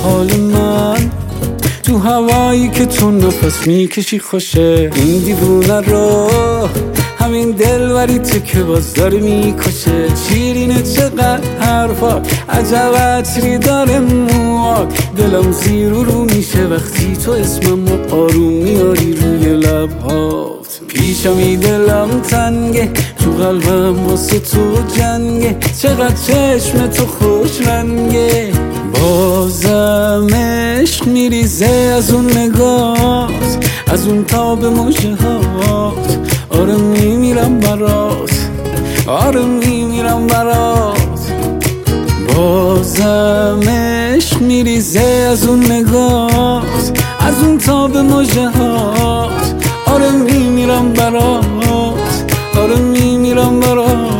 حال من تو هوایی که تو نفس میکشی خوشه. این دیوونه رو همین دلبریته که باز داره میکشه. شیرینه چقدر حرفات، عجب عطری داره موات. دلم زیر و رو میشه وقتی تو اسممو آروم میاری روی لبهات. پیشمی دلم تنگه، تو قلبم واسه تو جنگه. چقدر چشم تو خوش رنگه، بازم عشق میریزه از اون نگات، از اون تاب مژه هات. آره میمیرم برات، آره میمیرم برات. بازم عشق میریزه از اون نگات، از اون تاب مژه هات. آره میمیرم برات، آره میمیرم برات.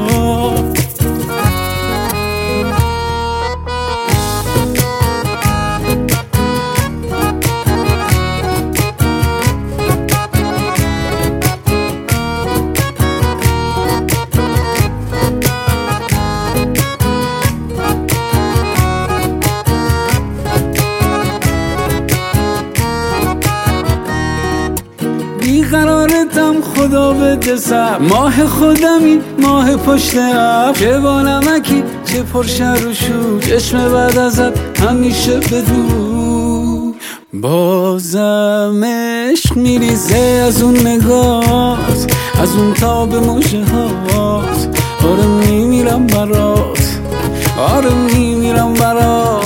بیقرارتم خدا بده سر، ماه خودمی ماه پشت ابر. چه با نمکی چه پرشر و شور، چشم بعد ازت همیشه بدور. بازم عشق میریزه از اون نگات، از اون تاب مژه هات. آره میمیرم برات، آره میمیرم برات.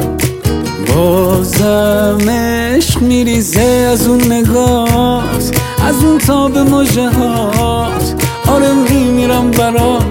بازم عشق میریزه از اون نگات، از اون تاب مژه هات. آره میمیرم برات.